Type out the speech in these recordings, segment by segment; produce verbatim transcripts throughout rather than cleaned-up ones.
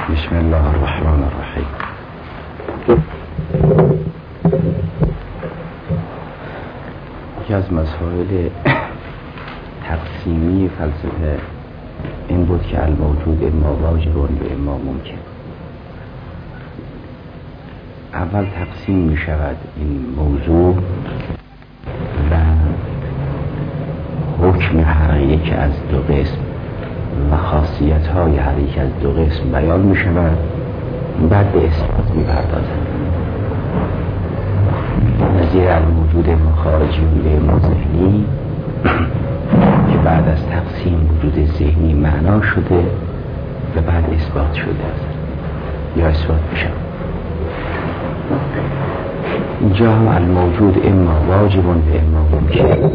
بسم الله الرحمن الرحیم. یکی از مسائل تقسیمی فلسفه این بود که الموجود اما واجب و اما ممکن. اول تقسیم می شود این موضوع و حکم هر یک از دو قسم و خاصیت های هر یک از دو قسم بیان می شود، بعد به اثبات می پردازد. نظیر الموجود ما خارجی و ما ذهنی که بعد از تقسیم وجود ذهنی معنا شده و بعد اثبات شده است یا اثبات می شود. اینجا هم الموجود اما واجب و اما ممکن.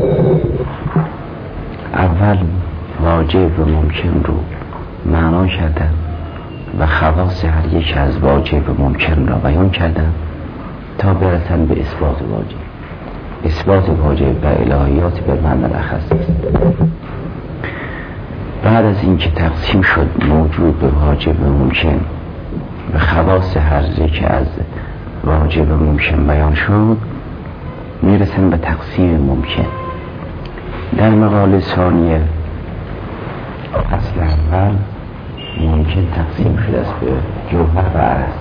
اول واجب و ممکن رو معنا کردن و خواص هر یک از واجب و ممکن را بیان کردن تا برسن به اثبات واجب. اثبات واجب و الهیات به معنی الاخص است. بعد از اینکه تقسیم شد موجود به واجب و ممکن و خواص هر یک از واجب و ممکن بیان شد، میرسن به تقسیم ممکن. در مقاله ثانیه اصل اول ممکن تقسیم شده است به جوهر و عرض.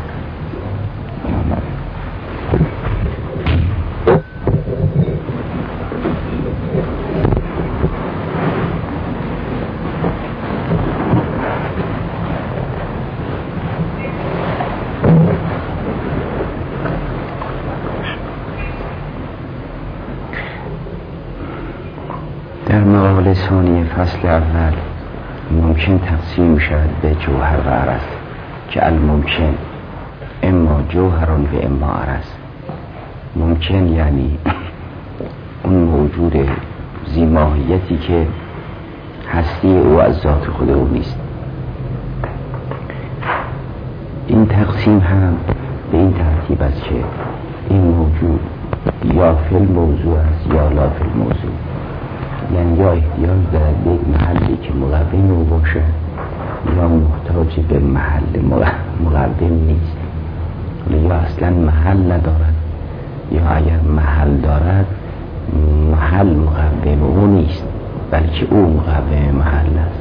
در مقاله ثانیه فصل اول ممکن تقسیم می شود به جوهر و عرض که الممکن اما جوهر و اما عرض. ممکن یعنی اون موجود ذی ماهیتی که هستی او از ذات خود او نیست. این تقسیم هم به این ترتیب است که این موجود یا فی الموضوع است یا لا فی الموضوع، یعنی یا احتیاج دارد به یک محلی که مقوم او باشه یا محتاج به محل مقوم نیست، یا اصلا محل ندارد، یا اگر محل دارد محل مقوم او نیست بلکه او مقوم محل است.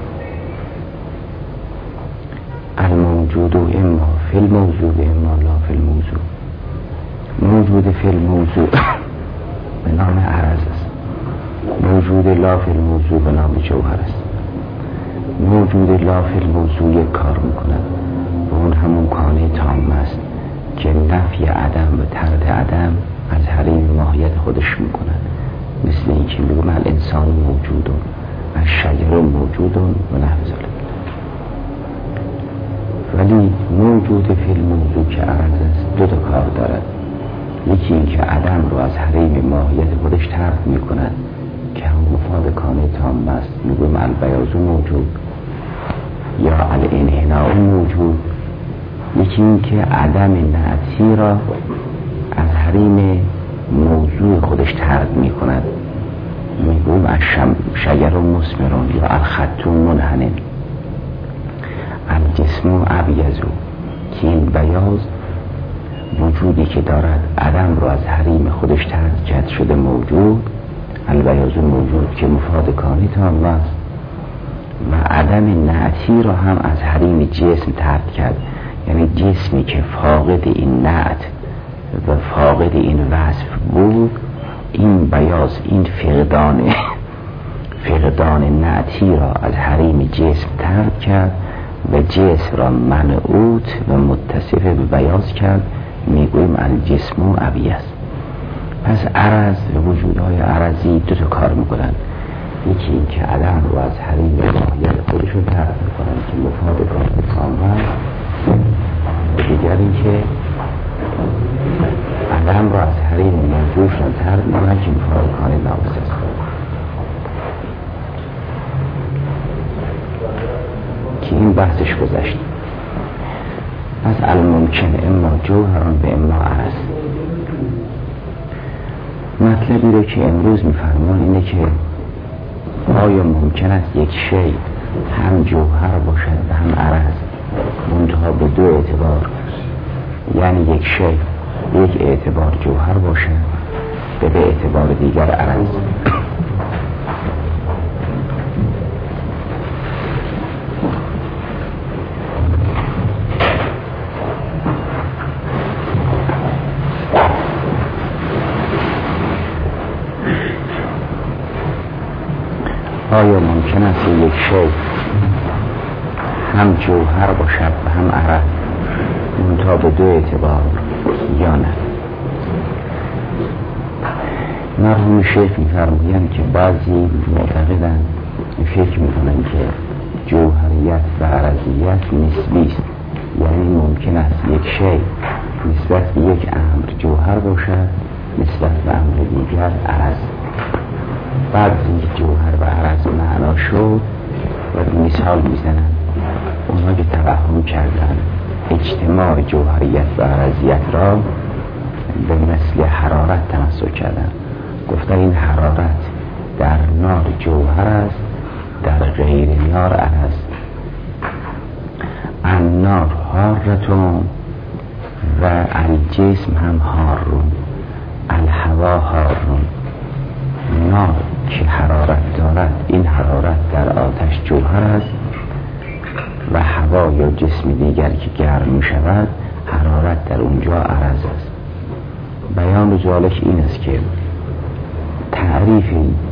الموجود اما فی الموضوع اما لا فی الموضوع. موجود فی الموضوع به نام عرض است، موجود لا فی الموضوع به نام جوهر است. موجود لا فی الموضوع یک کار میکند و اون همون کانه تام است که نفی عدم و طرد عدم از حریم ماهیت خودش میکند، مثل این که میگم الانسان موجودون از شجر موجودون و نحو ذالک. ولی موجود فی الموضوع که عرض است دو تا کار دارد. یکی این که عدم رو از حریم ماهیت خودش طرد میکند که هم مفاد کانه تام است، میگویم البیاض موجود یا الانحناء موجود. یکی این که عدم نعتی را از حریم موضوع خودش طرد میکند، میگویم الشجر مثمر یا الخط منحنی. الجسم ابیض که این بیاض وجودی که دارد عدم رو از حریم خودش طرد کرد شده موجود، البیاض موجود که مفاد کانی تام است، و عدم نعتی را هم از حریم جسم طرد کرد، یعنی جسمی که فاقد این نعت و فاقد این وصف بود، این بیاض این فقدان فقدان نعتی را از حریم جسم طرد کرد و جسم را منعوت و متصف به بیاض کرد، میگویم الجسم ابیض. پس عرض و وجودهای عرضی دو تا کار میکنن. یکی این که عدم رو از حریم ماهیت خودشون طرد میکنن که مفاد کانه تام است، و دیگر این که عدم رو از حریم موجودشون طرد میکنن که مفاد کانه ناقص است. که این بحثش گذشت. پس الممکن اما جوهران به اما عرض. مطلبی رو که امروز میفرمان اینه که آیا ممکن است یک شی هم جوهر باشد و هم عرض، منتها به دو اعتبار، یعنی یک شی یک اعتبار جوهر باشه و به اعتبار دیگر عرض. آیا ممکن است یک شی هم جوهر باشد و هم عرض منتها به دو اعتبار یا نه؟ مرحوم شیخ می‌فرمایند که بعضی معتقدند، فکر می‌کنند که جوهریت و عرضیت نسبی است، یعنی ممکن است یک شی نسبت به یک امر جوهر باشد، نسبت به امر دیگر عرض. بعد از اینکه جوهر و عرض معنا شد و مثال میزنند، اونا که توهم کردن اجتماع جوهریت و عرضیت را به مثل حرارت تمثل کردن. گفتن این حرارت در نار جوهر است، در غیر نار عرض. النار حارتون و الجسم هم حارون، الهوا حارون. نار که حرارت دارد، این حرارت در آتش جوهر است و هوا یا جسم دیگر که گرم می شود حرارت در اونجا عرض است. بیان ذالک این است که تعریف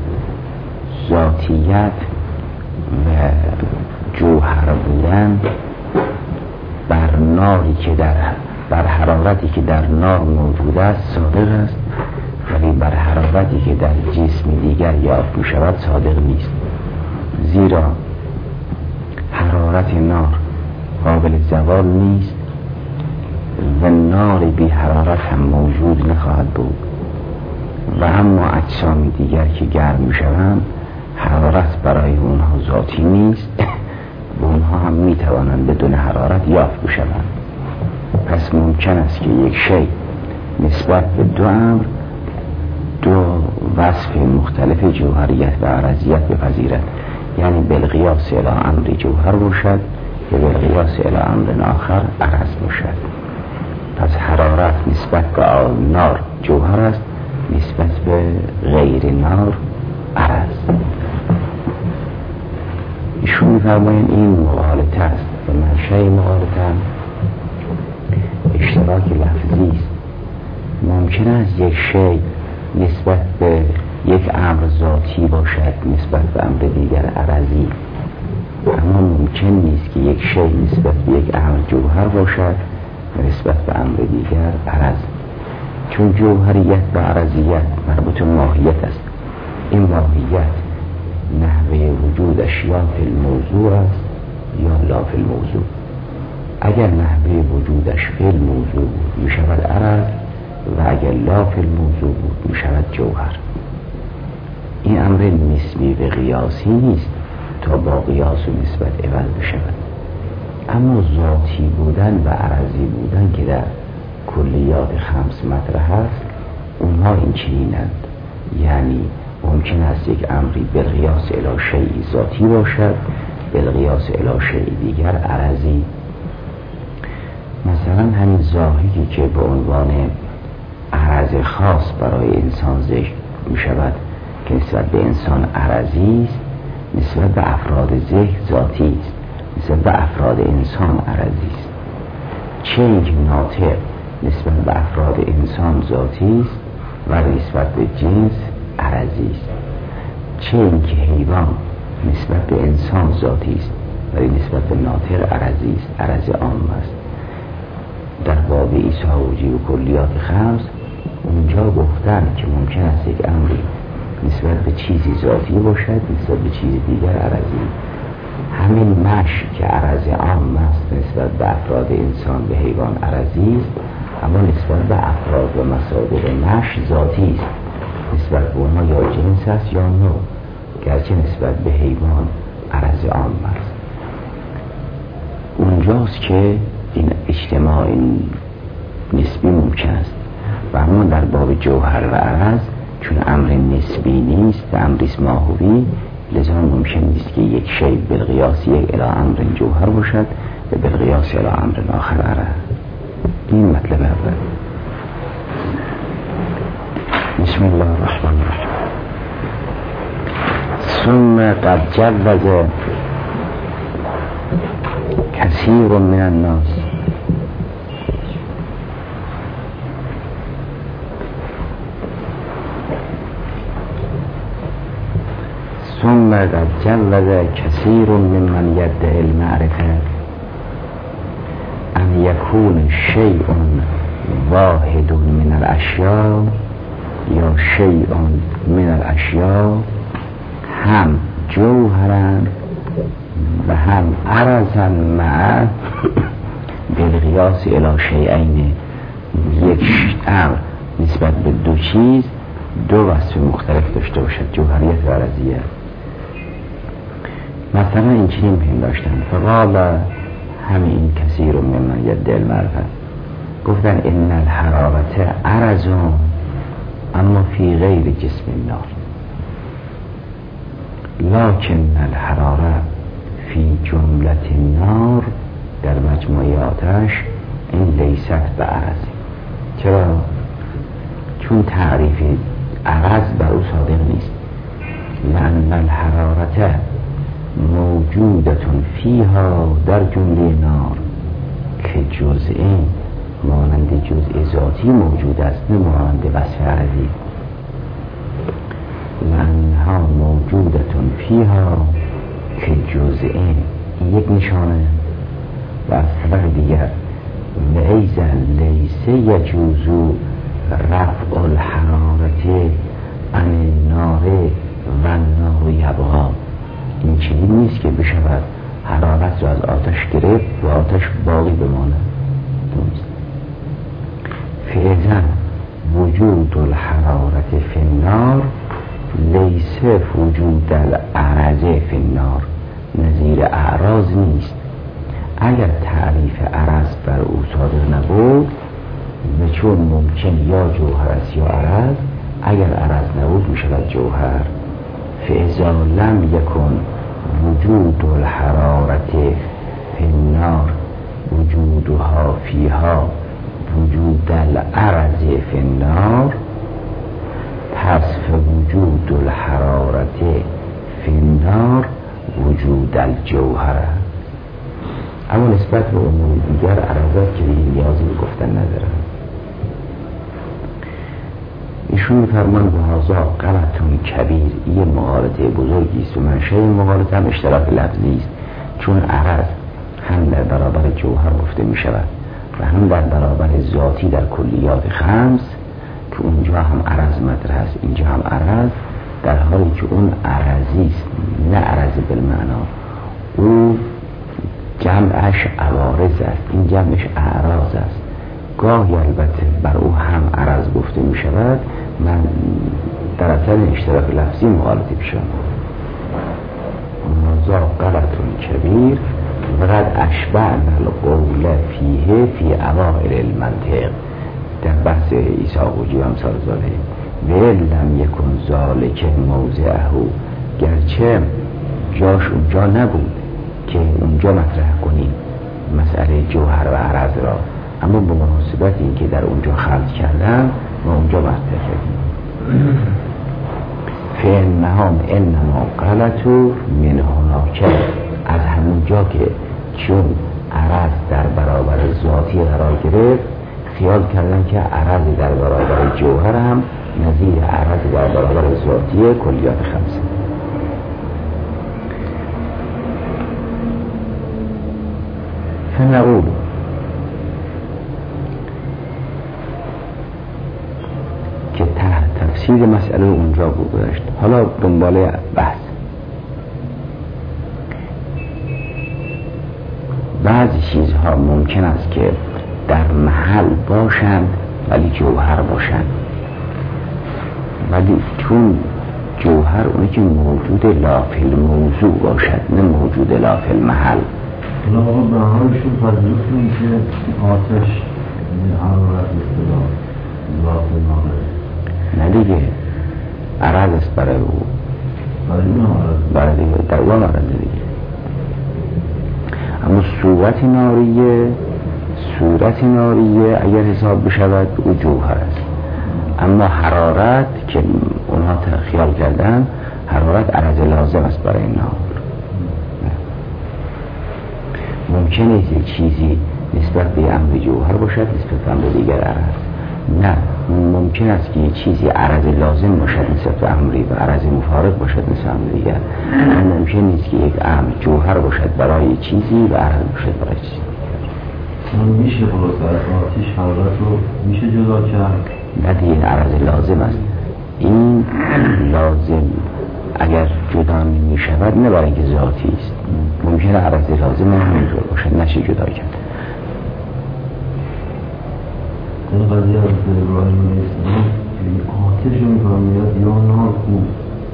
ذاتیت و جوهر بودن بر ناری که در بر حرارتی که در نار موجود است صادق است، ولی بر حرارتی که در جسم دیگر یافت می شود صادق نیست. زیرا حرارت نار قابل زوال نیست و نار بی حرارت هم موجود نخواهد بود. و اما اجسام دیگر که گرم می شوند حرارت برای اونها ذاتی نیست و اونها هم می توانند بدون حرارت یافت بشوند. پس ممکن است که یک شی نسبت به دو امر دو وصف مختلف جوهریت و عرضیت بپذیرد، یعنی بالقیاس الی امر جوهر باشد و بالقیاس الی امر آخر عرض باشد. پس حرارت نسبت به نار جوهر است، نسبت به غیر نار عرض. ایشون می‌فرمایند این مغالطه است و منشأ مغالطه اشتراک لفظی است. ممکن است یک شی نسبت به یک امر ذاتی باشد، نسبت به امر دیگر عرضی، اما ممکن نیست که یک شی نسبت به یک امر جوهر باشد و نسبت به امر دیگر عرض. چون جوهریت و عرضیت مربوط ماهیت است. این ماهیت نحوه وجودش یا فی الموضوع است یا لا فی الموضوع. اگر نحوه وجودش فی الموضوع بود می شود عرض و اگر لا فی الموضوع بود می شود جوهر. این امر نسبی و قیاسی نیست تا با قیاس و نسبت عوض بشود. اما ذاتی بودن و عرضی بودن که در کلیات خمس مطرح است، اونها این چنینند. یعنی ممکن است یک امری بالقیاس الی شیء ذاتی باشد، بالقیاس الی شیء دیگر عرضی. مثلا همین ظاهری که به عنوان عرض خاص برای انسان ذکر می شود که نسبت به انسان عرضی است، نسبت به افراد ذهن ذاتی است، نسبت به افراد انسان عرضی است. چه اینکه ناطق نسبت به افراد انسان ذاتی است و نسبت به جنس عرضی است. چه اینکه حیوان نسبت به انسان ذاتی است ولی نسبت به ناطق عرضی است، عرض عام است. در باب عیسی وجی و کلیات خمس اونجا گفتن که ممکن است یک امری نسبت به چیزی ذاتی باشد، نسبت به چیز دیگر عرضی. همین مش که عرض عام است نسبت به افراد انسان به حیوان عرضی است، اما نسبت به افراد و مصادر مش ذاتی است. نسبت به اونها یا جنس است یا نوع، گرچه نسبت به حیوان عرض عام است. اونجاست که این اجتماع نسبی ممکن است. و اما در باب جوهر و عرض چون امر نسبی نیست و امر ماهوی، لذا ممکن نیست که یک شی بالقیاس یک الی امر جوهر باشد بالقیاس الی امر آخر عرض. این مطلب اول. بسم الله الرحمن الرحیم. ثم قد جوز کثیر من الناس ثم قد جوز کثیر ممن یدعی المعرفه ان یکون شیء واحد من الاشیاء یا شیء من الاشیاء هم جوهرا و هم عرضا مع بالقیاس الی شیئین. یک امر نسبت به دو چیز دو وصف مختلف داشته باشد، جوهریت و عرضیت. مثلا این چنین پنداشتن فقال همین کثیر ممن یدعی المعرفه، گفتن ان الحرارت عرض اما فی غیر جسم النار، لکن الحراره فی جملت النار، در مجموعه آتش این لیست به عرض. چرا؟ چون تعریف عرض بر او صادق نیست. لأن الحرارت موجودت فیها در جمله نار که جزئی مانند جزء ذاتی موجود است، نه مانند وصف عرضی. لأنها موجودت فیها که جزئی، یک نشانه. و از طرف دیگر لیزا لیسه یجوزو رفع الحرارت عن النار و النار یبقا. این چنین نیست که بشود حرارت را از آتش گرفت و آتش باقی بماند. درست. فإذا وجود الحرارت فی النار لیس وجود العرض فی النار، نظیر اعراض نیست. اگر تعریف عرض بر او صادق نبود و چون ممکن یا جوهر است یا عرض، اگر عرض نبود میشود جوهر. فاذا لم یکن وجود الحرارت فی النار وجودها فیها وجود العرض فی النار، پس وجود الحرارت فی النار وجود الجوهر. اما نسبت به امور دیگر عرضات که نیازی به گفتن ندارن. ایشون میفرمان به هازا غلطون کبیر، یه مغالطه بزرگی است و منشأ این مغالطه هم اشتراک لفظی است، چون عرض هم در برابر جوهر گفته می شود و هم در برابر ذاتی در کلیات خمس که اونجا هم عرض مطرح است، اینجا هم عرض، در حالی که اون عرضی است نه عرض بالمعنا. او جمعش عوارض است، این جمعش اعراض است. گاهی البته بر او هم عرض گفته می شود، من در اثر اشتراک لفظی مغالطه پیشم. موضوع غلطون کبیر و قد اشبعنا القول فیه فی اوائل المنطق، در بحث ایساقوجی و امثال ذاله. و لم یکن ذالک موضعه، گرچه جاش اونجا نبود که اونجا مطرح کنیم مسئله جوهر و عرض را، اما به مناسبت این که در اونجا خلط کردن و اونجا مطرح کردیم. فإنهم انما غلطوا من هناک، از همونجا که چون عرض در برابر ذاتی قرار گرفت خیال کردن که عرض در برابر جوهر هم نظیر عرض در برابر ذاتی کلیات خمسه. فنقول که تحت تفسیر مسئله اونجا گذاشت. حالا دنباله بحث. بعضی چیزها ممکن است که در محل باشند ولی جوهر باشند، ولی چون جوهر اونی که موجود لا فی الموضوع باشد نه موجود لا فی المحل. اونا آقا به حالشون پذیرفتیم که آتش حرارت اصطلاح لا فی المحل نه دیگه عرض است برای او، برای اون عرض برای دیگه در اون عرض دیگه. اما صورت ناریه صورت ناریه اگر حساب بشود او جوهر است. اما حرارت که اونها خیال کردن حرارت عرض لازم است برای نار. ممکن است یک چیزی نسبت به امر جوهر باشد نسبت به امر دیگر عرض. نه، ممکن است که یک چیزی عرض لازم باشد نسبت به امری و عرض مفارق باشد نسبت به امر دیگر. ممکن نیست که یک امر جوهر باشد برای چیزی و عرض باشد برای چیزی. میشه خلاص از آتش حرارت رو میشه جدا کرد؟ نه دیگه، عرض لازم است. این لازم اگر جدا می شود نه برای اینکه ذاتی است، ممکنه عرض لازم هم همینطور باشد نشه جدا کرد. این قضیه از ابراهیم علیه السلام که آتش رو میفهمید یا نار خوب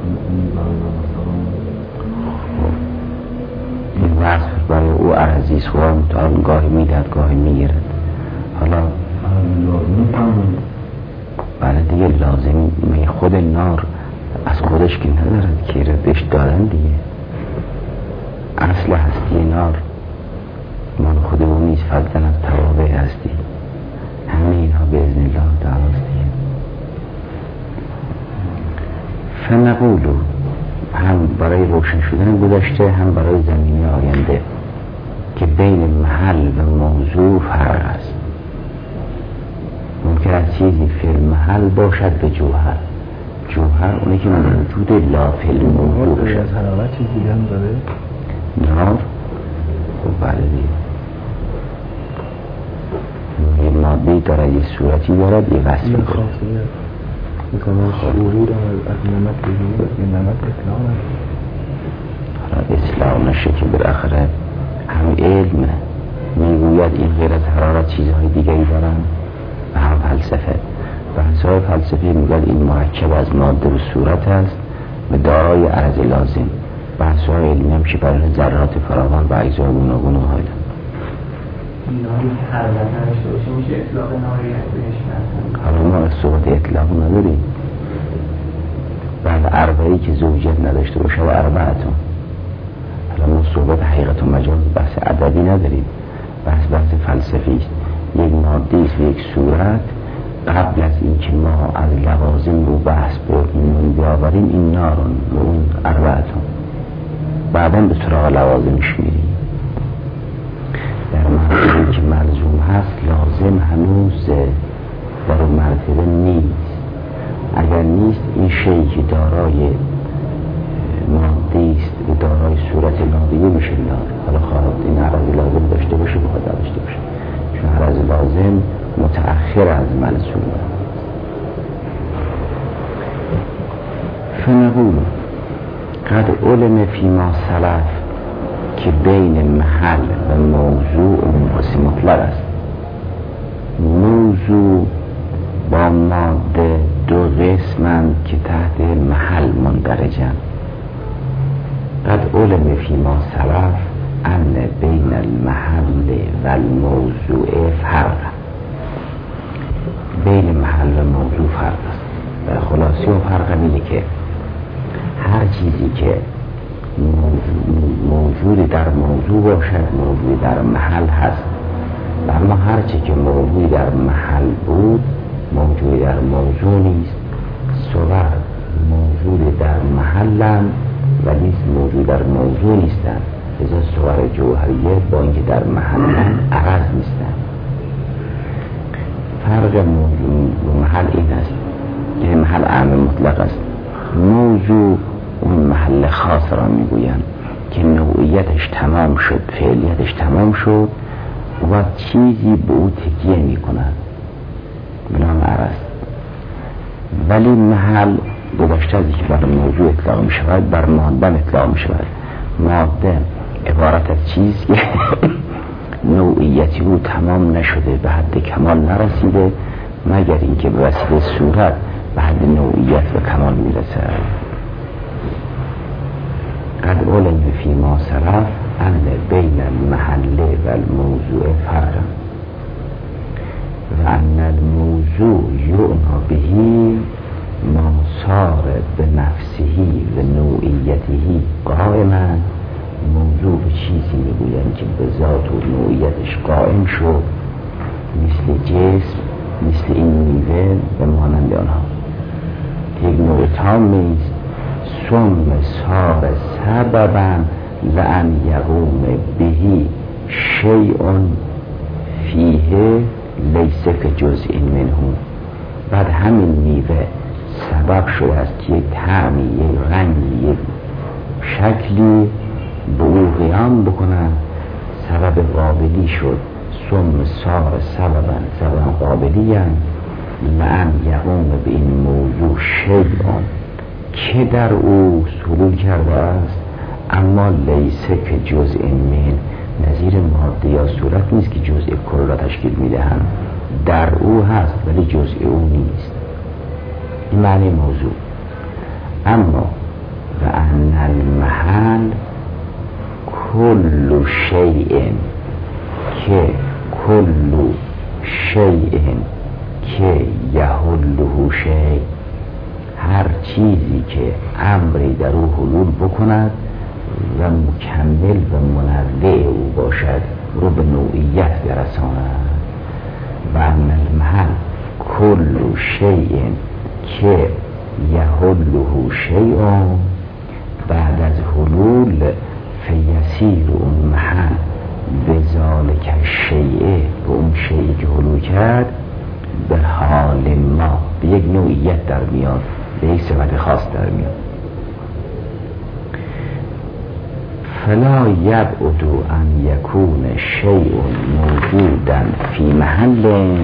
این وصف برای او عرضی است، خواه متعال گاهی میدهد گاهی میگیرد. حالا لازم فهمید برای دیگه لازم می خود نار از خودش که ندارد که ردش دارن دیگه. اصل هستی نار مال خود او نیست، فضلا از توابع هستی. همه اینها به اذن الله تعالی است دیگه. فنقولو هم برای روشن شدن گذشته هم برای زمینه آینده که بین محل و موضوع فرق است. ممکن است چیزی فی المحل باشد به جوهر. جوهر اونه که موجود لا فی الموضوع باشد. حرارت چیز دیگه هم داره؟ نار خب بله دیگه، یه ماده دارد یه صورتی دارد یه وصفی دارد. خاصیت میکنه شعوری را از نمت بگیرد یه نمت اطلاع حالا اطلاع نشه که بالاخره هم علم میگوید این غیر از حرارت چیزهای دیگری دارن و هم فلسفه. بحث‌های فلسفی میگوید این مرکب از ماده و صورت است و دارای عرض لازم. بحث‌های علمی هم که برای ذرات فراوان و اجزای گوناگون و حالا ناری که حرارت نشته باشه میشه اطلاق ناریت بهش مثلا. حالا ما صحبت اطلاق نداریم. بعد اربعی که زوجیت نداشته باشه و اربعتون. حالا ما صحبت حقیقت و مجاز بحث عددی نداریم، بحث بحث فلسفی است. یک ماده است و یک صورت قبل از اینکه ما از لوازم رو بحث بردیم بیاوریم این نارون و اون اربعتون، بعدا به سراغ لوازمش میریم. در مرتبه که ملزوم هست لازم هنوز در اون مرتبه نیست. اگر نیست این شیئی که دارای ماده است و دارای صورت نادیه میشه نار. حالا خواهد این عرض لازم داشته باشه بخواد داشته باشه، چون عرض لازم متأخر از ملزوم. فنقول قد علم فیما سلف که بین محل و موضوع منفصل مطلق است. موضوع با ماده دو قسمند که تحت محل مندرجند. قد علم فیما سلف ان بین المحل و الموضوع فرق. بین محل و موضوع فرق است و خلاصی و فرق اینه که هر چیزی که موجود در موضوع باشد موجود در محل هست، و اما هر چی که موجود در محل بود موجود در موضوع نیست. صور موجود در محلن و نیست موجود در موضوع نیستن. لذا صور جوهریه با اینکه در محلن عرض نیستن. فرق موضوع و محل این است که محل عام مطلق است. موضوع اون محل خاص را میگویند که نوعیتش تمام شد، فعلیتش تمام شد و چیزی به او تکیه میکند به نام عرض. ولی محل گذشته از که بر موضوع اطلاق می شود بر ماده اطلاق می شود. ماده عبارت از چیز که نوعیتی او تمام نشده، به حد کمال نرسیده مگر اینکه به وسیله صورت به حد نوعیت و کمال می رسد. قد علم فیما سلف ان بین المحل و الموضوع فرق و ان الموضوع یعنا بهی ما صار به نفسه و نوعیته قائما موضوع به چیزی میگویند که به ذات و نوعیتش قائم شد، مثل جسم، مثل این میوه و مانند آنها. یک نوع تامی است. ثم صار سببا لان یقوم بهی شیء فیه لیس کجزء منه. بعد همین میوه سبب شده است که یک طعمی، یک رنگی، یک شکلی به او قیام بکنن، سبب قابلی شد. ثم صار سببا، سببا قابلی هم لان یقوم به این موضوع شیء که در او حلول کرده است، اما لیس که جزء من، نظیر ماده یا صورت نیست که جزء کل را تشکیل میدهند، در او هست ولی جزء او نیست. این معنی موضوع. اما و ان المحل کل شیء که کل شیء که یحله شیء، هر چیزی که امری در او حلول بکند و مکمل و منوع او باشد، رو به نوعیت برساند. و ان المحل کل شیء که یحله شیء، بعد از حلول فیسیر اون محل به ذالک الشیء، به اون شیعی که حلول کرد، به حال ما، به یک نوعیت در میاد، به یک صفت خاص در میاد. فلا یبعد ان یکون شیء موجودا فی محل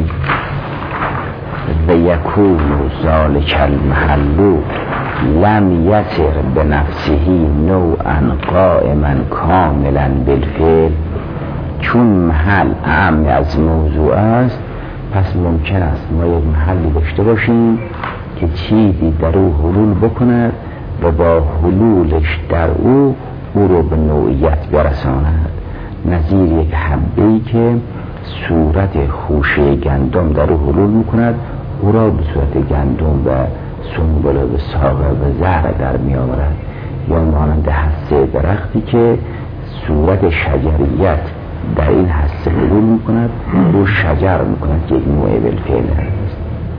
و یکون ذالک المحل لم یصر بنفسه نوعا قائما کاملا بالفعل. چون محل اعم از موضوع است، پس ممکن است ما یک محلی داشته باشیم که چیزی در او حلول بکند و با حلولش در او او رو به نوعیت برساند. نظیر یک حبه‌ای که صورت خوشه گندم در او حلول میکند، او را به صورت گندم و سنبل و ساقه و زهر در می آورد. یا مانند حسه درختی که صورت شجریت در این حسه حلول می کند، رو شجر می کند که یک نوع بالفعل است.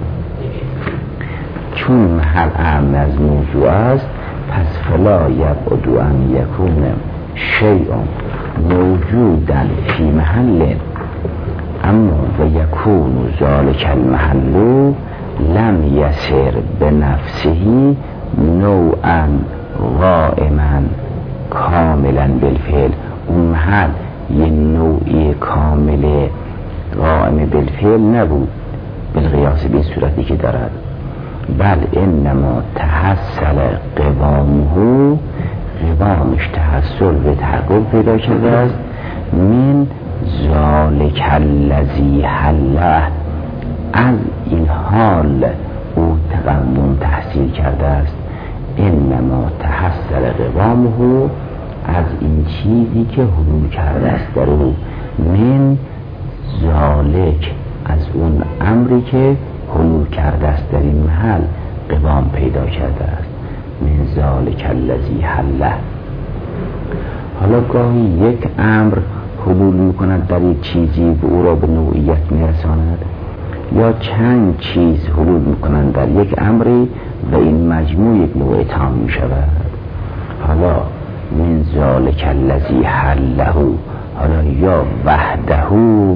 چون محل اعم از موضوع است، پس فلا یبعد ان یکون شیء موجودا فی محل اما و یکون ذالک المحل لم یصر بنفسه نوعا قائما کاملا بالفعل. اون محل یه نوعی کامل قائم بالفعل نبود بالقیاس به صورتی که دارد، بل انما تحصل قوامه، قوامش تحصل به تحقق پیدا کرده است، من ذالک الذی حله، از این حال او تقدم تحصیل کرده است. انما تحصل قوامه، از این چیزی که حلول کرده است در او، من ذالک، از اون امری که حلول کرده است در این محل قوام پیدا کرده است. من ذالک الذی حله. حالا گاهی یک امر حلول میکند در یک چیزی و او را به نوعیت میرساند، یا چند چیز حلول میکنند در یک امری و این مجموع یک نوع تام میشود. حالا من ذالک الذی حله، حالا یا وحده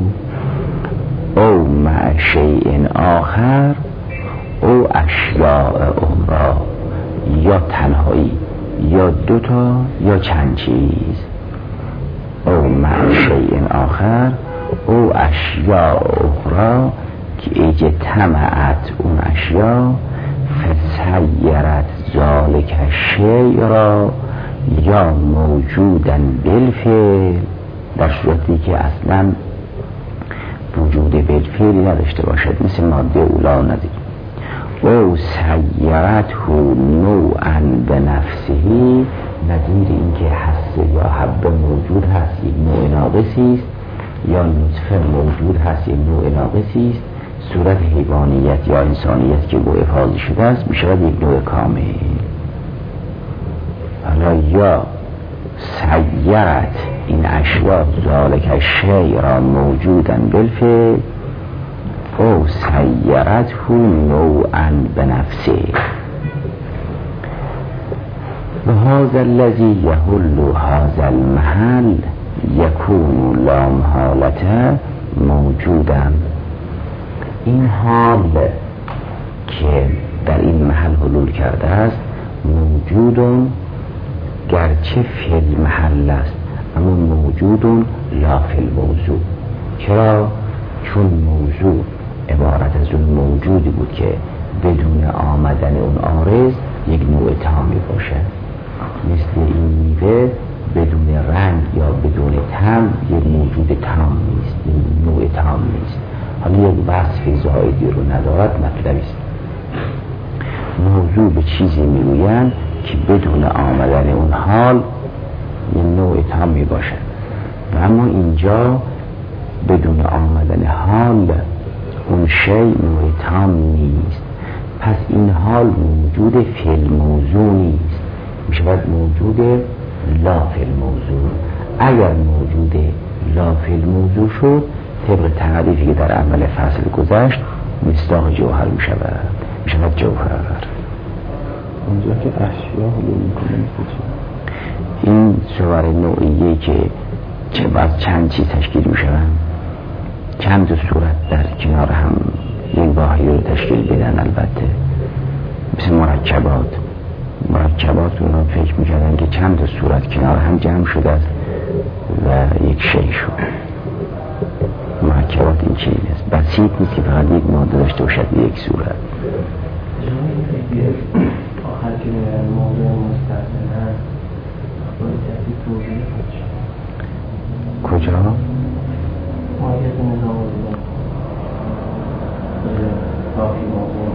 او مع شیء آخر او اشیاء اخرى، یا تنهایی، یا دوتا، یا چند چیز. او مع شیء آخر او اشیاء اخرى که اجتمعت اون اشیاء فسیرت ذالک الشیء را یا موجودن بالفعل، در صورتی که اصلا وجود بالفعلی نداشته باشد، مثل ماده اولا ندید. او سیرته نوعا بنفسه، نظیر این که حسه یا حبه موجود هست یک نوع ناقصی است، یا نطفه موجود هست یک نوع ناقصی است، صورت حیوانیت یا انسانیت که با افاضی شده است میشود یک نوع کامل. حالا یا سیرت این اشیاء ذالک الشیء را موجودن بالفعل او سیرته نوعا بنفسه و هذا الذی یحل هذا المحل یکون لا محالة موجودا. این حال که در این محل حلول کرده است موجودون گرچه فی المحل است اما موجودون لا فی الموضوع. چرا؟ چون موضوع عبارت از اون موجودی بود که بدون آمدن اون عارض یک نوع تامی باشه. مثل این میوه بدون رنگ یا بدون طعم یک موجود تام نیست، این نوع تام نیست. حالا یک وصف زائدی رو ندارد مطلبی است. موضوع به چیزی میگویند که بدون آمدن اون حال این نوع تام می باشد و اما اینجا بدون آمدن حال اون شی نوع تام نیست. پس این حال موجود فی الموضوع نیست، می شود موجود لا فی الموضوع. اگر موجود لا فی الموضوع شد طبق تعریفی که در اول فصل گذشت مصداق جوهر می شود، می شود جوهر. اونجا که اشیا حلول میکنه این صور نوعیه که چه باز چند چیز تشکیل میشوند، چند صورت در کنار هم یک واحدی رو تشکیل بدن. البته مثل مرکبات مرکبات اونا فکر میکردن که چند صورت کنار هم جمع شده است و یک شی شد. مرکبات این چیز است، بسیط نیست که فقط یک ماده داشته باشد یک صورت. آخر که موضوع مستقلن باید تحصیل توضیح کجا؟ آیت نظام بودن کافی موضوع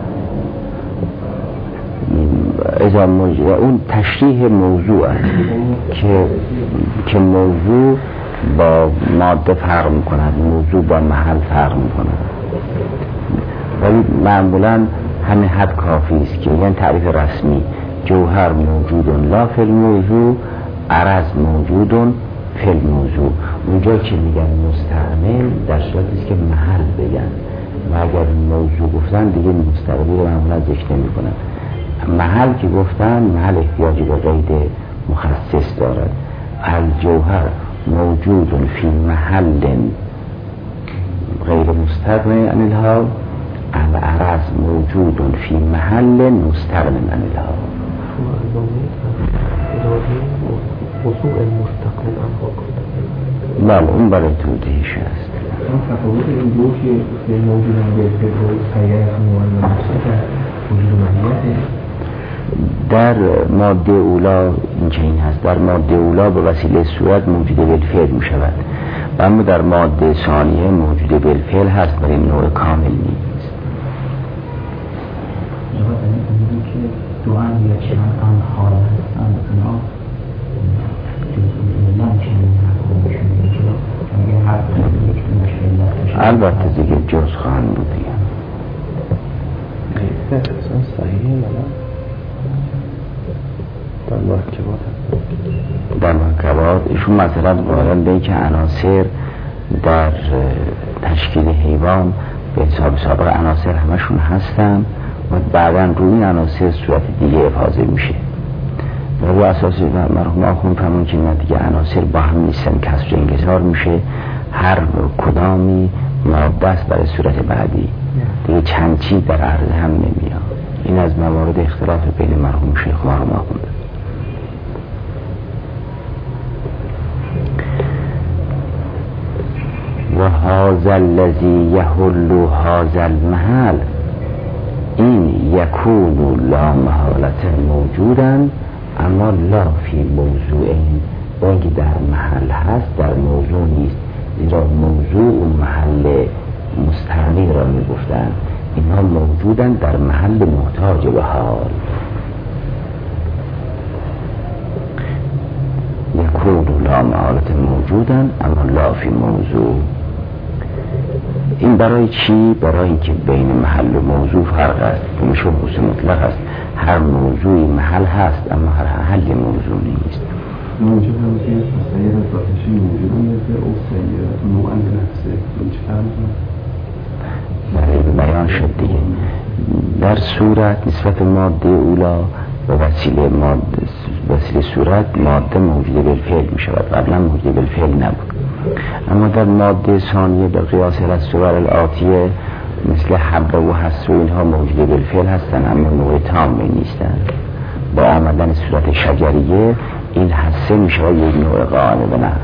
مستقلن اذا موضوع اون تشریح موضوع است که که موضوع با ماده فرق میکند، موضوع با محل فرق میکند، ولی معمولا همین حد کافی است که یعنی تعریف رسمی جوهر موجودون لا فی الموضوع، عرض موجودون فی الموضوع. اونجا که میگن مستعمل در صورتی است که محل بگن و اگر موضوع گفتن دیگه مستقلی رو معمولا ذکر نمی کنن. محل که گفتن محل احتیاجی به قید مخصص دارد. الجوهر موجود فی محل غیر مستقل عن الحال، العرض موجود فی محل مستقل عن الحال. وضوع المستقل عن بله اون برای توضیحش است. اون تفاوت این دو که موجودن به فقر و سیاره همون نفسه وجود معنیته. در ماده اولا این چنین هست، در ماده اولا به وسیله صورت موجود بالفعل می شود و اما در ماده ثانیه موجود بالفعل هست ولی نوع کامل نیست. جواب این که دو هم یا چنان آن حال هستند اونا جزء نمیشن نکنشون که اگر هر یک مشکل البته دیگه جز خواهند بود دیگه. اصلا صحیحه یا نه؟ در مرکبات در مرکبات ایشون مثلا قائل به که عناصر در تشکیل حیوان به حساب سابق عناصر همشون هستن و بعدا روی این عناصر صورت دیگه افاضه میشه و رو اساس مرحوم آخوند فرمون که دیگه عناصر با هم نیستن، کسر انگذار میشه، هر کدامی ماده است برای صورت بعدی دیگه چند چیز در عرض هم نمیاد. این از موارد اختلاف بین مرحوم شیخ و مرحوم آخوند. و هذا الذی یحل هذا المحل این یکون لا محالة موجودا اما لا فی موضوع، با اینکه در محل هست در موضوع نیست، زیرا موضوع و محل مستقلی را می گفتن، اینها موجودن در محل محتاج به حال. یکون لا محالة موجودا اما لا فی موضوع. این برای چی؟ برای اینکه بین محل و موضوع فرق است که مشخص مطلق است. هر موضوعی محل هست اما هر محل موضوع نیست. اونجا هم که سید از ذاتشی موجود میده او سید نوعا به نفسه این چه فرق برای بیان شد دیگه. در صورت نسبت ماده اولا و وسیله ماده وسیله صورت ماده موجود بالفعل می شود، قبلا موجود بالفعل نبود. اما در ماده ثانیه به قیاس الصور الآتیه مثل حبه و حس و اینها موجود بالفعل هستن اما نوع تامی نیستن. با آمدن صورت شجریه این حسه می شود یک نوع قائم به نفس.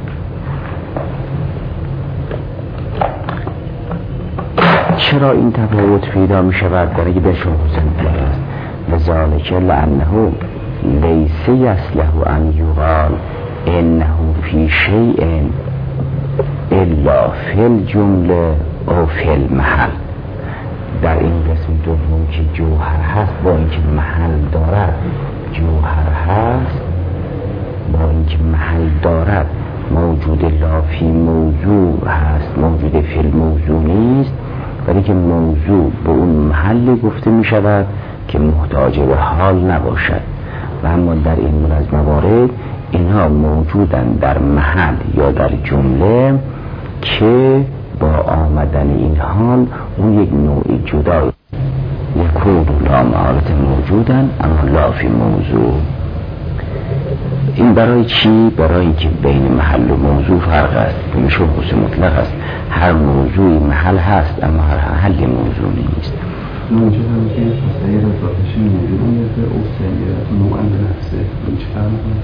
چرا این تفاوت پیدا می شود؟ در اینکه بهشون حسن است لذالک لانه لیس یصلح ان یقال انه فی شیء الا فی الجمله او فی المحل. در این قسم دوم که جوهر هست با اینکه محل دارد، جوهر هست با اینکه محل دارد، موجود لافی موضوع هست، موجود فی الموضوع نیست، ولی که موضوع به اون محل گفته می شود که محتاج به حال نباشد. و اما در این مورد از موارد اینها موجودن در محل یا در جمله که با آمدن این حال اون یک نوع جدا یکون لا محالت موجودن اما لا فی موضوع. این برای چی؟ برای اینکه بین محل و موضوع فرق است. میشه خصوص مطلق است. هر موضوعی محل هست اما هر محل موضوع نیست. اونجا هم که سید از ذاتشی موجود میده او سید نوعا به نفسه این چه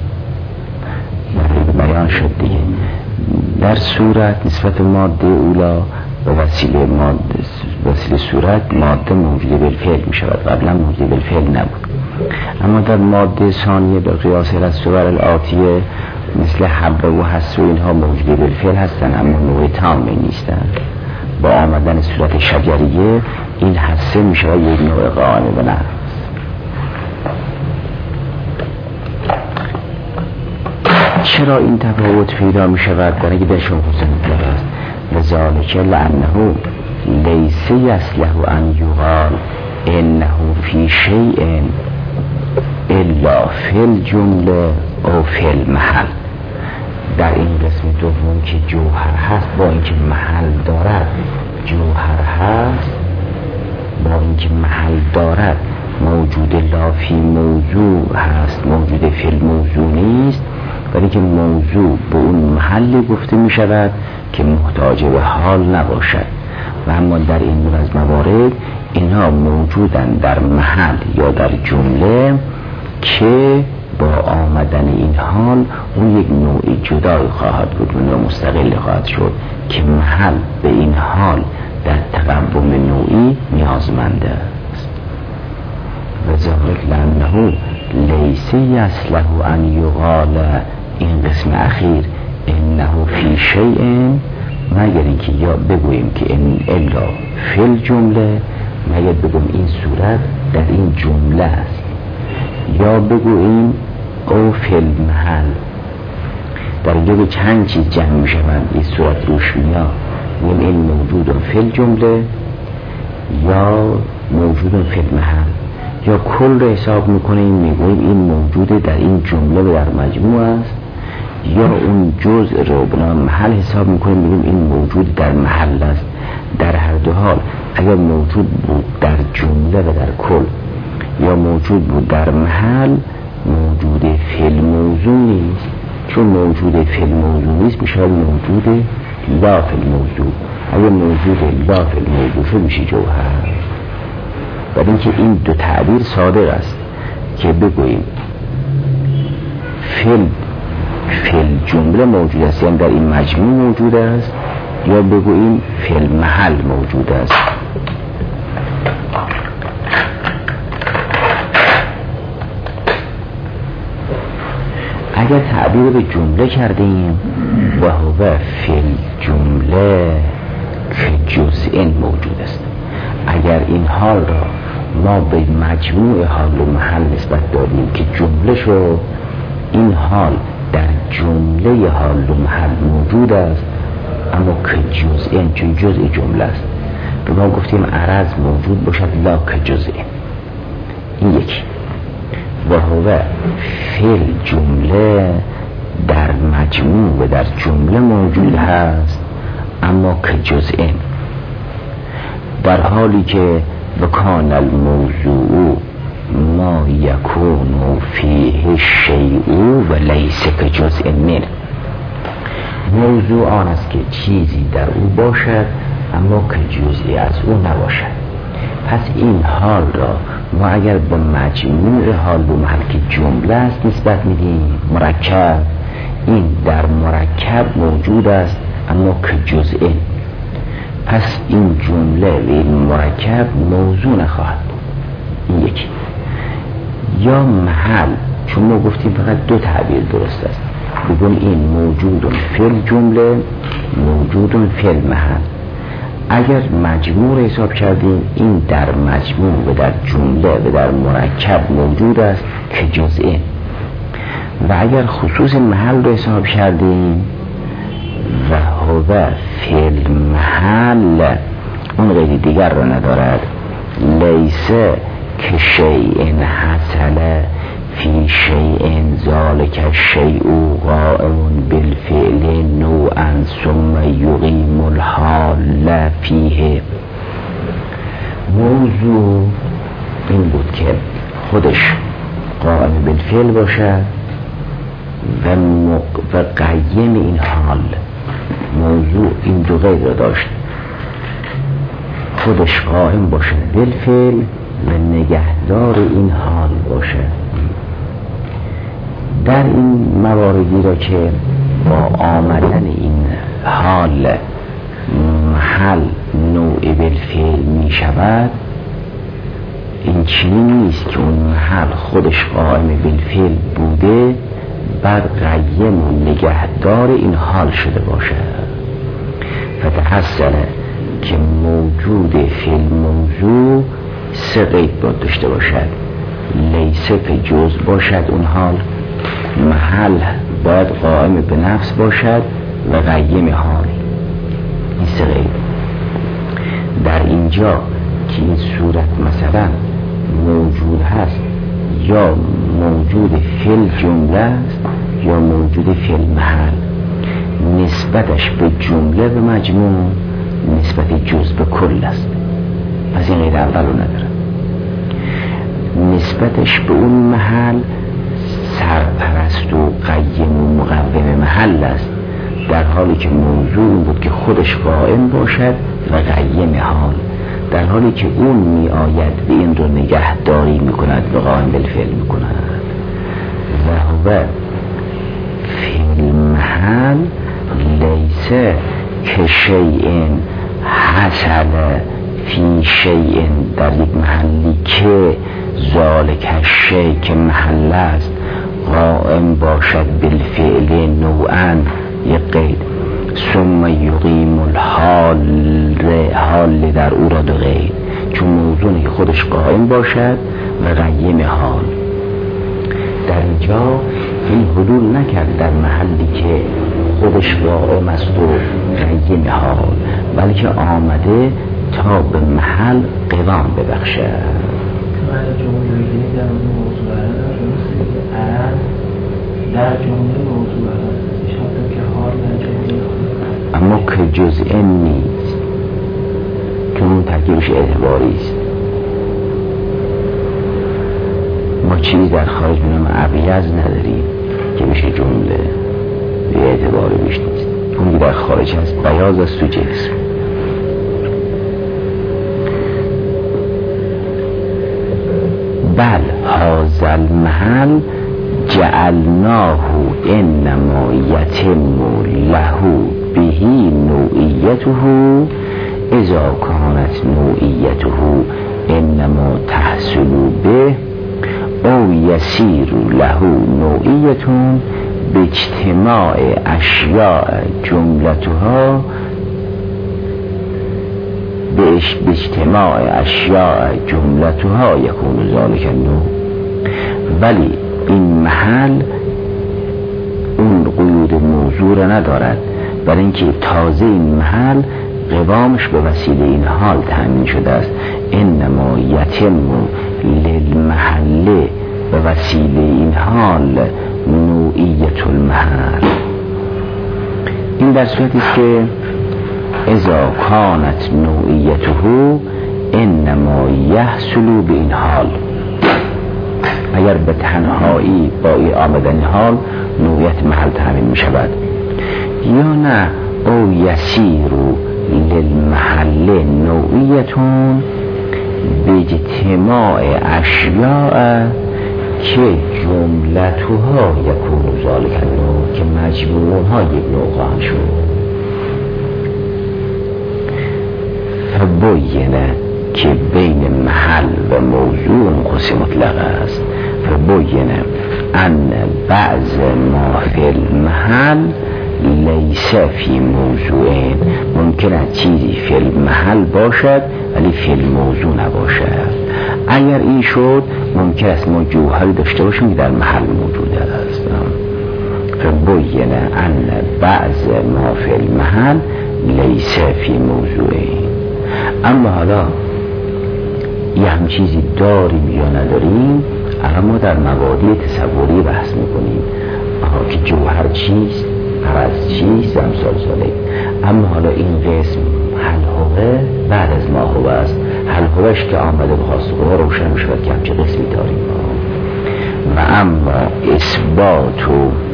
فرق است؟ بیان شد دیگه. در صورت نسبت ماده اولا و وسیله ماده وسیله صورت ماده موجود بالفعل می شود، قبلا موجود بالفعل نبود. اما در ماده ثانیه به قیاس الصور الآتیه مثل حبه و حس و اینها موجود بالفعل هستن اما نوع تامی نیستن. با آمدن صورت شجریه این حسه می شود یک نوع قائم به نفس. چرا این تفاوت پیدا می شود؟ در اینکه بهشون حسن است لذالک لانه لیس یصلح ان یقال انه فی شیء الا فی الجمله او فی المحل. در این قسم دوم که جوهر هست با اینکه محل دارد، جوهر هست با اینکه محل دارد، موجود لافی موضوع هست، موجود فی الموضوع نیست، ولی که موضوع به اون محل گفته می شود که محتاج به حال نباشد. و اما در این مورد از موارد اینها موجودن در محل یا در جمله که با آمدن این حال اون یک نوع جدای خواهد بود و مستقل خواهد شد که محل به این حال در تقوم نوعی نیازمند است. و ذالک لانه لیس یصلح ان یقال این قسم اخیر انه فی شیء، مگر اینکه یا بگوییم که این الا فی الجمله، مگر بگویم این صورت در این جمله است، یا بگوییم او فی المحل. در اینجا به چند چیز جمع می شوند این صورت روشنیا، میگیم این موجود فی الجمله یا موجود فی المحل، یا کل رو حساب میکنیم میگوییم این موجود در این جمله و در مجموع است، یا اون جزء رو بنا محل حساب میکنیم میگوییم این موجود در محل است. در هر دو حال اگر موجود بود در جمله و در کل یا موجود بود در محل، موجود فی الموضوع نیست. چون موجود فی الموضوع نیست میشه موجود لا فی الموضوع. اگر موجود لا فی الموضوع شد میشه جوهر. ولی اینکه این دو تعبیر صادق است که بگوییم فی فی الجمله موجود است یعنی در این مجموع موجود است، یا بگوییم فی المحل موجود است. اگر تعبیر به جمله کردیم و هو فی الجمله که جزء موجود است، اگر این حال را ما به مجموع حال و محل نسبت دادیم که جمله شد، این حال در جمله حال و محل موجود است اما که جزء، چون جزء جمله است. به ما گفتیم عرض موجود باشد لا که جزء. این یکی. و هو فی الجمله در مجموع و در جمله موجود هست، اما که جزئین، در حالی که وکان الموضوع ما یکون فیه شیء و لیس که جزء منه. موضوع آن است که چیزی در او باشد اما که جزئی از او نباشد. پس این حال را ما اگر به مجموع حال به محل که جمله است نسبت میدیم مرکب، این در مرکب موجود است اما که جزئی، پس این جمله و این مرکب موضوع نخواهد بود. این یکی. یا محل، چون ما گفتیم فقط دو تعبیر درست است، بگیم این موجود فی الجمله موجود فی المحل. اگر مجموع حساب کردیم این در مجموع و در جمله و در مرکب موجود است که جزئی، و اگر خصوص محل رو حساب کردیم و هو فی المحل، اون غیری دیگر رو ندارد. لیسه که شیء حصل فی شیء ذالک الشیء قائم بالفعل نوعا ثم یقیم الحال فیه. موضوع این بود که خودش قائم بالفعل باشد و, و قیم این حال. موضوع این دو غیر را داشت، خودش قائم باشد بالفعل و نگهدار این حال باشد. در این مواردی را که با آمدن این حال محل نوع بالفعل می شود، این چنین نیست که اون محل خودش قائم بالفعل بوده بعد قیم و نگهدار این حال شده باشد. فتحصل که موجود فی الموضوع سه قید باید داشته باشد. لیسه فی جزء باشد اون حال، محل باید قائم به نفس باشد و قیم حال. این سه قید در اینجا که این صورت مثلا موجود هست یا موجود فی الجمله است یا موجود فی المحل، نسبتش به جمله و مجموع نسبت جزء به کل است. پس این قید اول رو نداره. نسبتش به اون محل سرپرست و قیم و مقوم محل است، در حالی که موضوع بود که خودش قائم باشد و قیم حال، در حالی که اون می آید به این رو نگهداری می کند و قائم بالفعل می کند. و هو فی المحل لیسه که شیء حصل فی شیء، در یک محلی که ذالک الشیء که محل است قائم باشد بالفعل نوعا، یک قید، ثم یقیم الحال، حال در او را دو قید، چون موضوعی خودش قائم باشد و قیم حال. در اینجا این حلول نکرد در محلی که خودش قائم است و قیم حال، بلکه آمده تا به محل قوام ببخشد. در جمله موضوع است، شاید که حال در جمله، اما که جزء نیست، که اون ترکیبش اعتباری است. ما چیزی در خارج بنام ابیض نداریم که بشه جمله، به اعتباری بیش نیست. اون که در خارج هست بیاض است تو جسم. بل هذا المحل جعلناه انما یتم له به نوعیته اذا کانت نوعیته انما تحصل به او یسیر له نوعیتون به اجتماع اشیاء جملتها به اجتماع اشیاء جملتها یکون ذالک النوع. ولی این محل اون قیود موضوع را ندارد، برای اینکه تازه این محل قوامش به وسیله این حال تأمین شده است. انما یتم للمحل، به وسیله این حال نوعیت المحل. این در صورتی است که اذا کانت نوعیته انما یحصل به این حال، اگر به تنهایی با این آمدن حال نوعیت محل تامین می شود، یا نه او یسیر للمحل نوعیتون به اجتماع اشیاء که جملتها یکون ذالک النوع، که مجموعها یک نوع خواهند شد. فبینه که بین محل و موضوع منقسم مطلق است. فبینه ان بعض ما فی المحل لیس فی موضوع، ممکنه چیزی فی المحل باشد ولی فی الموضوع نباشد. اگر این شد ممکن است ما جوهری داشته باشیم در محل موجود است. فبینه ان بعض ما فی المحل لیس فی موضوع. اما حالا یه هم چیزی داریم یا نداریم، الان ما در مبادی تصوری بحث میکنیم آها که جوهر چیست، عرض چیست و امثال ساله. اما حالا این قسم حل هوه بعد از ما هوه است. حل هوهش که آمده به خواستگاه روشن شد که همچه قسمی داریم. و اما اثبات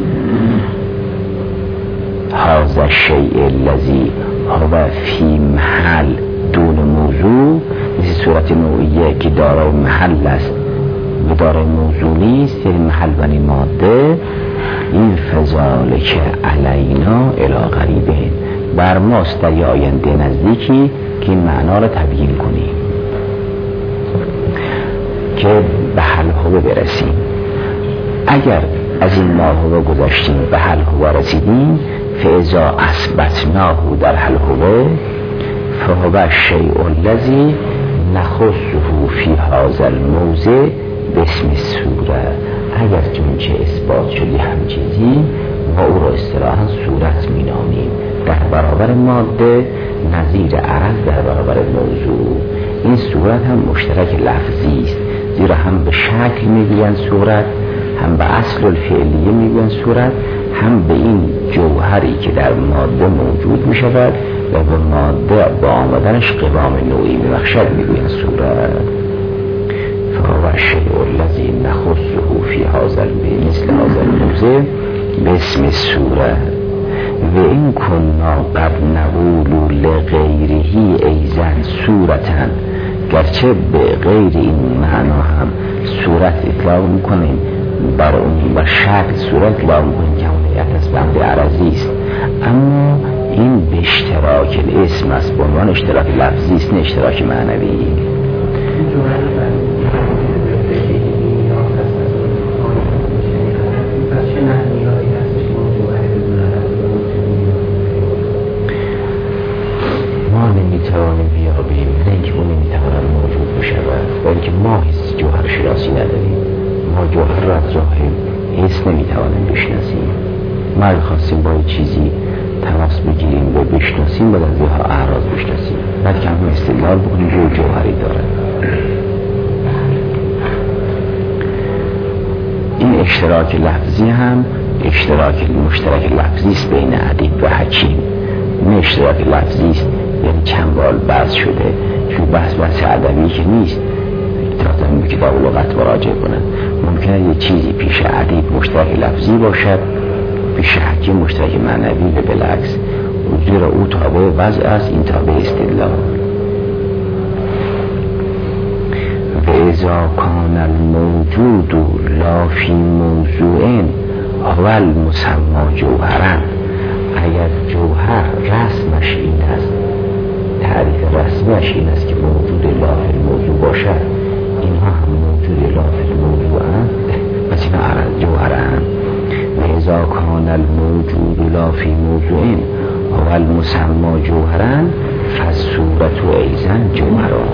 هذا الشیء الذی هو فی محل دون موضوع، مثل صورت نوعیه که دارای محل است و دارای موضوع نیست، یعنی محل بنی ماده. این فذالک علینا الی قریبین، بر ماست در یه آینده نزدیکی که این معنا رو تبیین کنیم که به حل هوه برسیم. اگر از این ما هوه گذاشتیم به حل هوه رسیدیم، فاذا اثبتناه در حل هوه فهو الشیء الذی نخصه فی هذا الموضع باسم الصوره. اگر چون چه اثبات شدی هم چیزی ما او را اصطلاحاً صورت می نامیم، در برابر ماده نظیر عرض در برابر موضوع. این صورت هم مشترک لفظی است، زیرا هم به شکل می گویند صورت، هم به اصل الفعلیه می گویند صورت، هم به این جوهری که در ماده موجود می شود و به ماده با آمدنش قوام نوعی می بخشد می گویند صورت. فهو الشیء الذی نخصه فی هذا مثل هذا الموضع باسم الصوره. و این کنا قد نقول لغیره ایزن صورتن، گرچه به غیر این معنا هم صورت اطلاق میکنیم، بر اون بر شکل صورت اطلاق میکنیم که اونیت از بند عرضی است، اما این به اشتراک الاسم است، به عنوان اشتراک لفظی است نه اشتراک معنوی. ما نمیتوانیم بیابیم، نه اینکه اون نمیتواند موجود بشود، بلکه ما حس جوهر شناسی نداریم. ما جوهر را از راه حس نمیتوانیم بشناسیم. ما اگه خواستیم با چیزی تماس بگیریم و بشناسیم باید از جوهر اعراض بشناسیم، بعد که همون استدلال بکنیم جو جوهری داره. این اشتراک لفظی هم اشتراک مشترک لفظی است بین ادیب و حکیم، این اشتراک لفظی است یعنی چند بار بحث شده، چون بحث بحث ادبی که نیست تازه به کتاب لغت مراجعه کنند. ممکنه یه چیزی پیش ادیب مشترک لفظی باشد، پیش حکیم مشترک معنوی و بالعکس، زیرا او تابع وضع است، این تابع استدلال. و اذا کان الموجود لا فی موضوع هو المسمى جوهرا، اگر جوهر رسمش این است، تعریف رسمش این است که موجود لا فی الموضوع باشد، اینها هم موجود لا فی الموضوع هستند، پس اینا عرض جوهرن. و اذا کان الموجود لا فی موضوع هو المسمى جوهرا فالصورت ایضا جوهرا.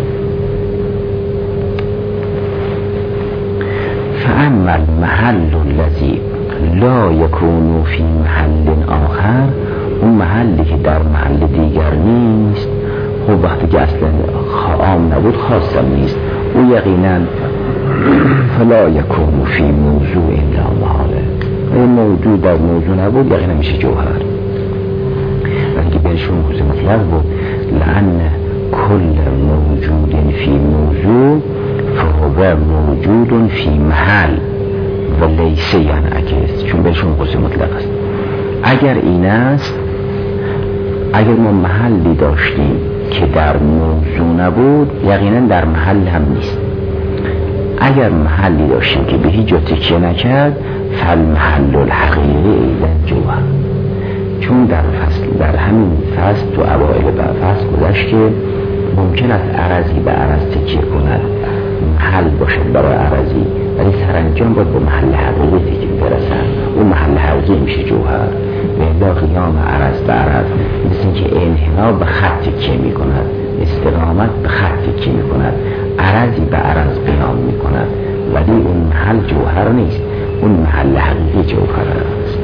فاما المحل الذی لا یکون فی محل آخر، اون محلی که در محل دیگر نیست، خب وقتی که اصلا عام نبود خاصم نیست، او یقینا فلا یکون فی موضوع لا محاله، این موجود در موضوع نبود یقینا میشه جوهر. ولی که بهشون خصوص مطلق بود لأن کل موجود فی موضوع فهو موجود فی محل و لیسه یعنی اکست، چون بهشون خصوص مطلق است. اگر این است، اگر ما محلی داشتیم که در موضوع نبود یقینا در محل هم نیست. اگر محلی داشتیم که به هیچ جا تکیه نکرد فالمحل الحقیقی ایضا جوهر. چون در فصل در همین فصل تو اوائل فصل گذشت که ممکن است عرضی به عرض تکیه کند، محل باشد برای عرضی، ولی سرانجام باید به محل حقیقی تکیه برسن، اون محل حقیقی میشه جوهر. و الا قیام عرض به عرض مثل اینکه انحنا به خط تکیه میکند، استقامت به خط تکیه میکند، عرضی به عرض قیام میکند، ولی اون محل جوهر نیست، اون محل حقیقی جوهر است.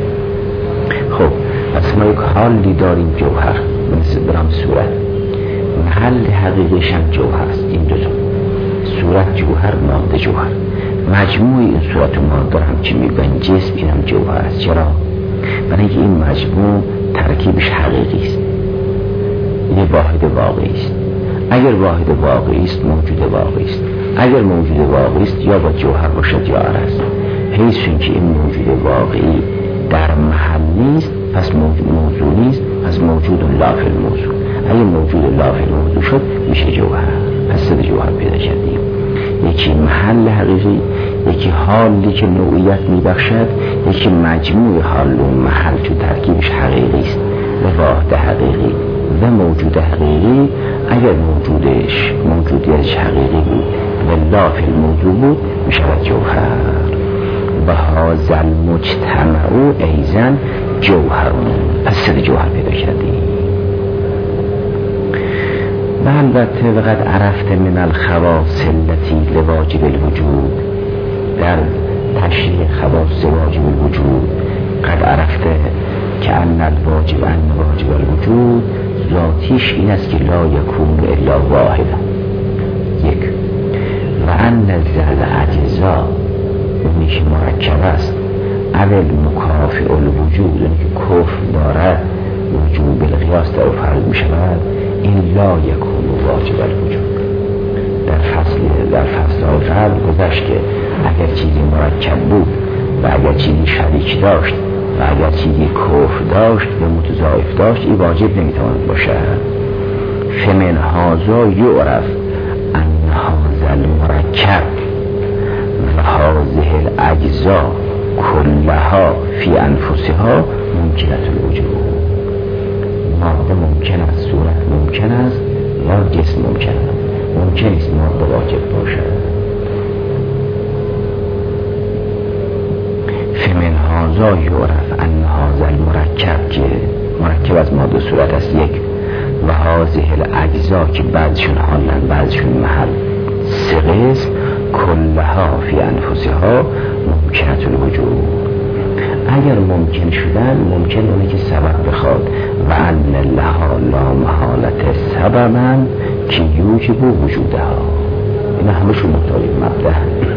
خب پس ما یک حالی داریم جوهر مثل برام صورت، محل حقیقیش هم جوهر است. این دو تا صورت جوهر، ماده جوهر، مجموع این صورت و ماده هم چی میگن جسم، این هم جوهر است. چرا؟ برای اینکه این مجموع ترکیبش حقیقی است، این واحد واقعی است. اگر واحد واقعی است موجود واقعی است، اگر موجود واقعی است یا با جوهر باشد یا عرض. حیث اینکه این موجود واقعی در محل نیست پس موضوع نیست، پس موجود لا فی الموضوع. اگر موجود لا فی الموضوع شد میشه جوهر. پس سه جوهر پیدا کردیم، یکی محل حقیقی، یکی حالی که نوعیت میبخشد، یکی مجموع حال و محل چون ترکیبش حقیقی است و واحد حقیقی و موجود حقیقی. اگر موجودش موجودیتش حقیقی بود و لا فی الموضوع بود میشود جوهر. و هذا المجتمع ایضا جوهر. پس سه جوهر پیدا کردیم. و البته وقد عرفت من الخواص التي لواجب الوجود، در تشریح خواص واجب الوجود قد عرفته که ان الواجب ان واجب الوجود ذاتیش این است که لا یکون الا واحد. یک و ان زل اجزا اونی که مرکب است اول مکافئ الوجود، اونی که کفر دارد وجوب القیاس در فرض می شود، این لا یکون واجب الوجود. در فصل در فصل اول گذشت که اگر چیزی مرکب بود و اگر چیزی شریک داشت و اگر چیزی کفر داشت و متضاعف داشت این واجب نمیتواند باشد. فمن هذا یعرف ان هذا المرکب و هذه الاجزاء کلها فی انفسها ممکنه الوجود. ماده ممکن است، صورت ممکن است یا جسم ممکن است، ممکن است ماده واجب باشد. فمن هذا یعرف ان هذا المرکب که مرکب از ماده صورت است یک، و هذه الاجزا که بعضشون حالن بعضشون محل، سه قسم کلها فی انفسها ممکنه الوجود. اگر ممکن شدن ممکن اونه که سبب بخواد و ان لها لا محالت سببا که یوجب وجودها. این همشون مطالب مبدأ.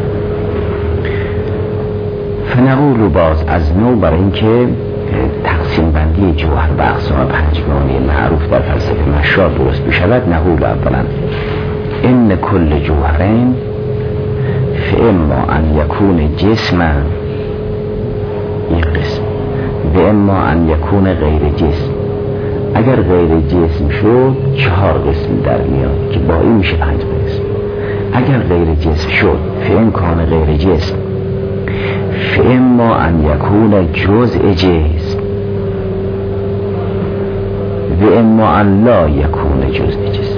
فنقول باز از نو برای اینکه تقسیم بندی جوهر به اقسام پنجگانه معروف در فلسفه مشروع درست بشود، نقول اولا ان کل جوهرین فاما ان یکون جسما یک قسم و اما ان یکون غیر جسم. اگر غیر جسم شد چهار قسم در میاد که با این میشه پنج قسم. اگر غیر جسم شد فان کان غیر جسم فاما ان یکون جزء جسم و اما ان لا یکون جزء جسم.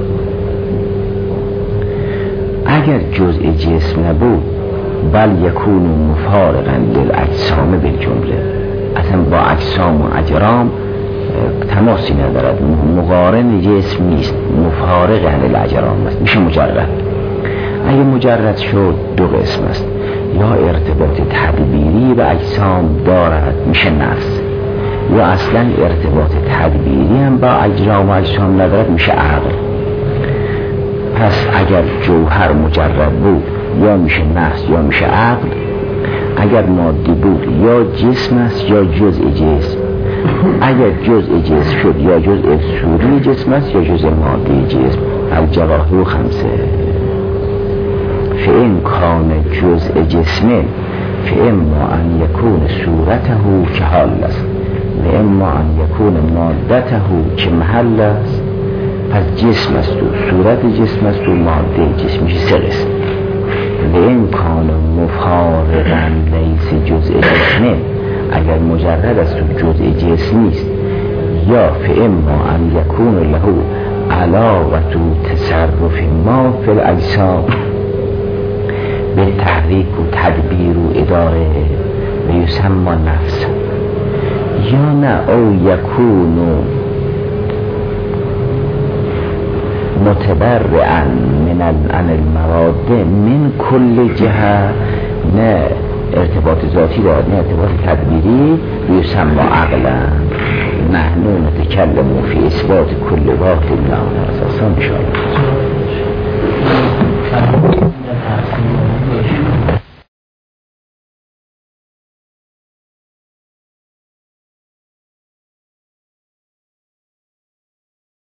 اگر جزء جسم نبود بل یکون مفارقا للاجسام بالجمله، اصلا با اجسام و اجرام تماسی ندارد، مقارن جسم نیست، مفارقا للاجرام است، میشه مجرد. اگه مجرد شد دو قسم است، یا ارتباط تدبیری به اجسام دارد میشه نفس، یا اصلا ارتباط تدبیری هم با اجرام و اجسام ندارد میشه عقل. پس اگر جوهر مجرد بود یا میشه نفس یا میشه عقل، اگر مادی بود یا جسم است یا جزء جسم، اگر جزء جسم شد یا جزء صوری جسم است یا جزء مادی جسم. الجواهر خمسه. فإن کان جزء جسم فإما ان یکون صورته که حال است و اما ان یکون مادته که محل است. پس جسم است و صورت جسم است و ماده جسم، میشه سه قسم. و این کان مفارقا لیس جزء جسم، اگر مجرد است و جزء جسم نیست. یا فاما ان یکون له علاوه تصرف ما فی الاجسام به تحریک و تدبیر و اداره و یسمى نفس، یا نه او یکون متبرعا من عن المواد من کل جهه، نه ارتباط ذاتی دارد نه ارتباط تدبیری. یسمى عقلا. نحن نتکلم فی اثبات کل واحد الله اساسا ان شاء الله.